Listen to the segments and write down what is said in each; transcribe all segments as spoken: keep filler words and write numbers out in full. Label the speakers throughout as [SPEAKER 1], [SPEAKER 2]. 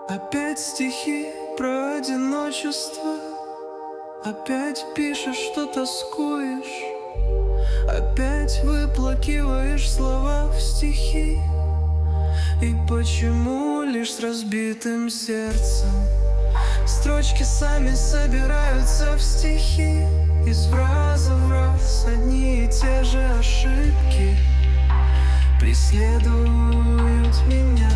[SPEAKER 1] Опять стихи про одиночество. Опять пишешь, что тоскуешь. Опять выплакиваешь слова в стихи. И почему лишь с разбитым сердцем строчки сами собираются в стихи? Из раза в раз одни и те же ошибки преследуют меня.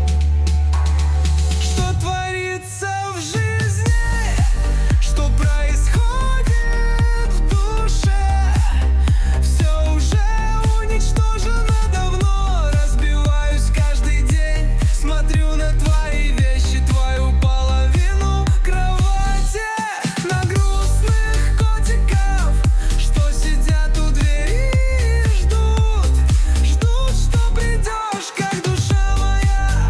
[SPEAKER 1] Что творится в жизни? Что происходит в душе? Все уже уничтожено давно. Разбиваюсь каждый день, смотрю на твои вещи, твою половину кровати, на грустных котиков, что сидят у двери и ждут, ждут, что придешь, как душа моя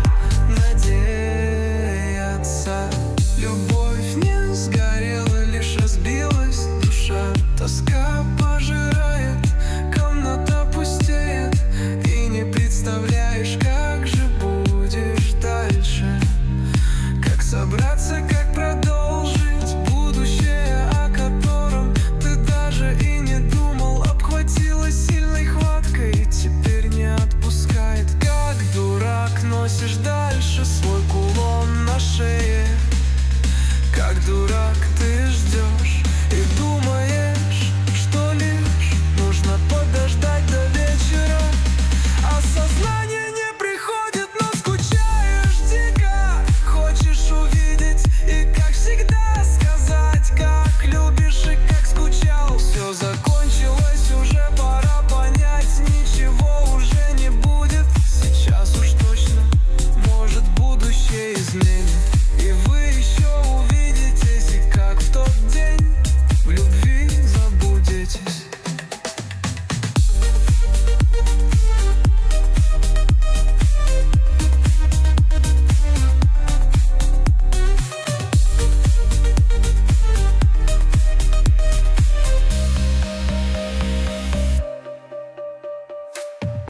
[SPEAKER 1] надеется. Любовь не сгорела, лишь разбилась душа. Тоска пожирает, комната пустеет, и не представляешь, как же будешь дальше. Как собраться, как продолжить будущее, о котором ты даже и не думал. Обхватила сильной хваткой и теперь не отпускает. Как дурак носишь дальше свой кулон на шее.